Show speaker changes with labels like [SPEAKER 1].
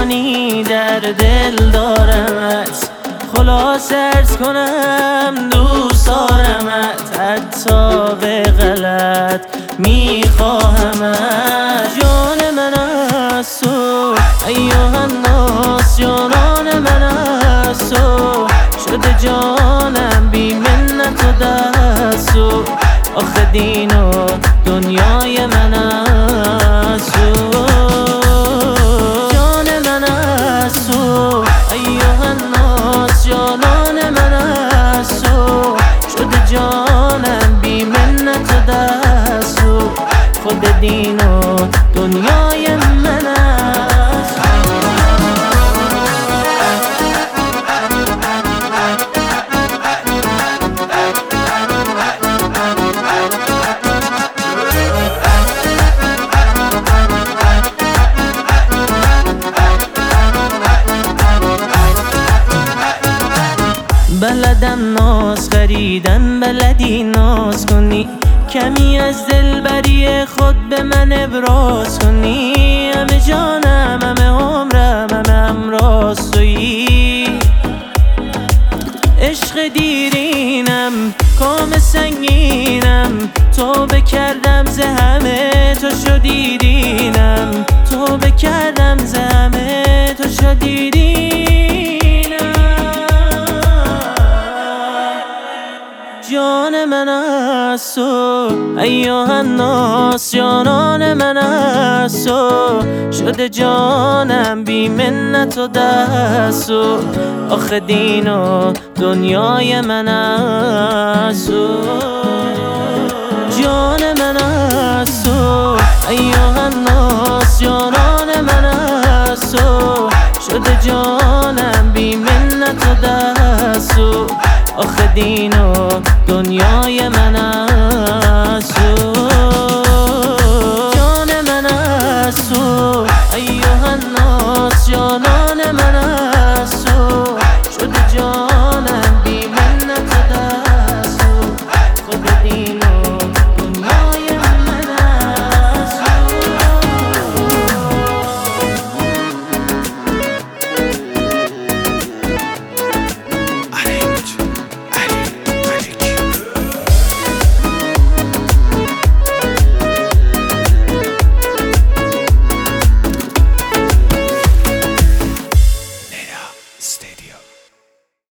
[SPEAKER 1] کنی در دل دارمت، خلاص عرض کنم دوست دارمت، حتی به غلط میخواهمت. جان من از تو ایها الناس، جانان من از تو شده جانم بی منت و دست و آخه دین و دنیای من از تو. جان من از تو ایها الناس، جانان من از تو شده جانم بی منت و دست و خود دین و دنیای من است. بلدم ناز خریدن، بلدی ناز کنی، کمی از دلبری خود به من ابراز کنی. همه جانم، همه عمرم، همه همراز تویی. عشق دیرینم، کام سنگینم، توبه کردم ز همه تو شدی دینم، توبه کردم ز همه تو شدی دینم. جان من از تو ایها الناس، جانان من از تو شده جانم بی منت و دست و آخه دین و دنیای من از تو. جان من از تو ایها الناس، جانان من از تو شده جانم بی منت و دست و آخه دین و دنیای من